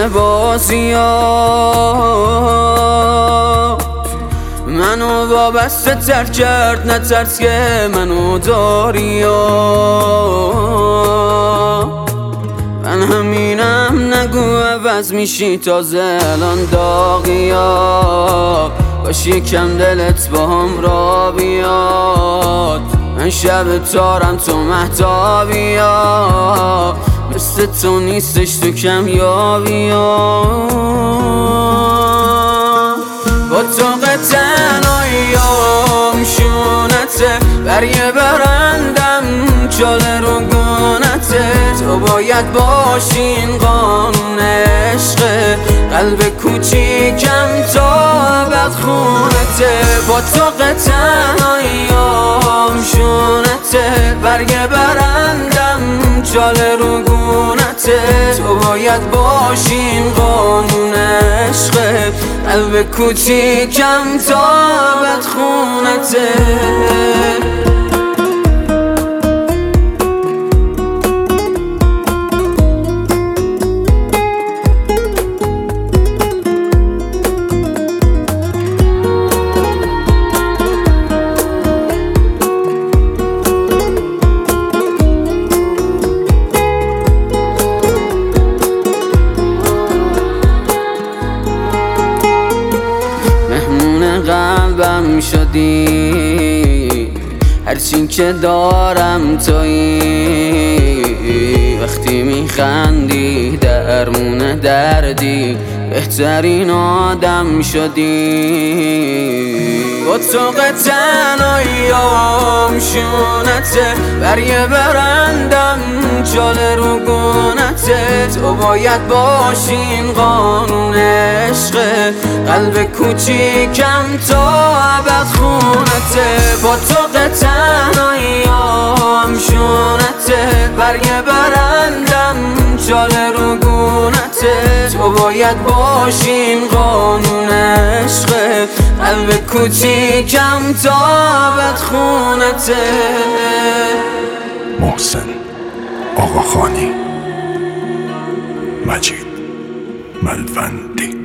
بازیات منو وابسته تر کرد، نترس که منو داری. من همینم، نگو عوض میشی تازه الان داغیات. باش یکم دلت با هم را بیاد، من شب تارم تو مهتابیات. مثل تو نیستش تو کمیابیات. با تو قطعناییام شونته، بر یه برندم چاله رو گونته. تو باید باشین قانون عشقه، قلب کوچیکم تا ابد خونته. با تو قطعناییام شونته، بر یه برندم چاله رو گونته. تو باید باشین قانون عشقه، قلب کوچیکم تا ابد خونته. قلبم شدی، هرچی که دارم تویی. وقتی میخندی درمون دردی، بهترین آدم شدی. با تو قطعناییام شونته، بر یه برندم چاله رو گونته. تو باید باشین قانون عشقه، قلب کوچیکم تا ابد خونته. با تو قطعناییام شونته، بر یه برندم چاله رو گونته. تو باید باشین قانون عشقه، قلب کوچیکم تا ابد خونته. محسن آقاخانی، مجید ملوندی.